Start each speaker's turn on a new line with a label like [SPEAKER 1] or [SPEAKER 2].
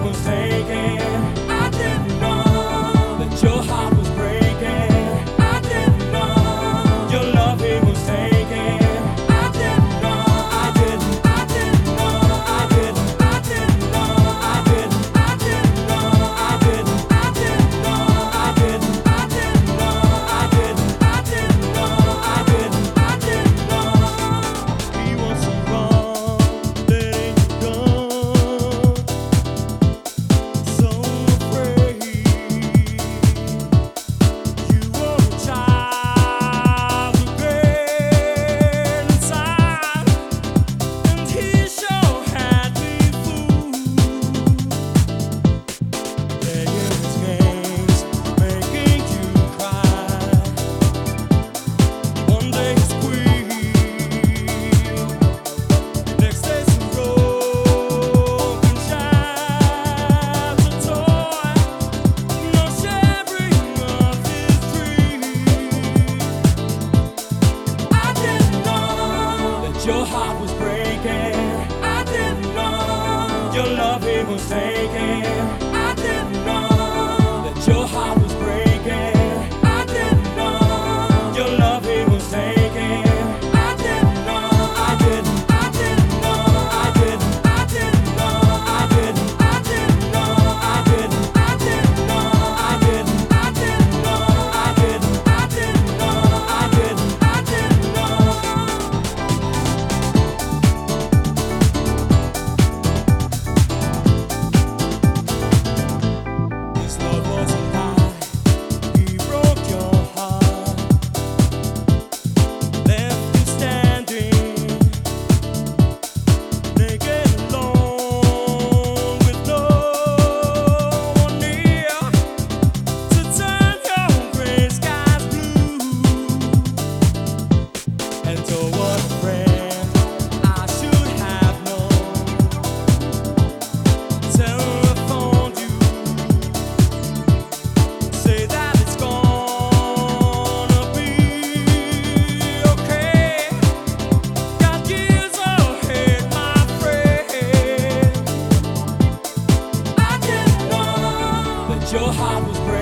[SPEAKER 1] was taken. I didn't know that your heart was breaking. I didn't know your love it was taken. I didn't know. I didn't. I didn't know. I didn't. I didn't know. I didn't. I didn't know. I didn't. I didn't know. I didn't. I didn't know. I didn't. I didn't know. I didn't. I didn't know. He was so wrong, letting you go. So afraid. You were a child again inside, and he sure had me fooled. Playing his games, making you cry. One day he's queen, next day's a broken child's a toy. No sharing of his dreams. I didn't know that your heart was breaking. I didn't know your love it was taken. I didn't know that your heart was breaking. I didn't know your love it was taken. I didn't know. I didn't. I didn't know. I didn't. I didn't know. I didn't. I didn't know. I didn't. I didn't know. I didn't. I didn't know. I didn't. I didn't know. I didn't. I didn't know. His love was a lie. He broke your heart, left you standing naked alone with no one near to turn your gray skies blue. And oh, what a friend I should have known. Telephoned you, say that it's gonna be okay. Got years ahead, my friend. I didn't know that your heart was breaking.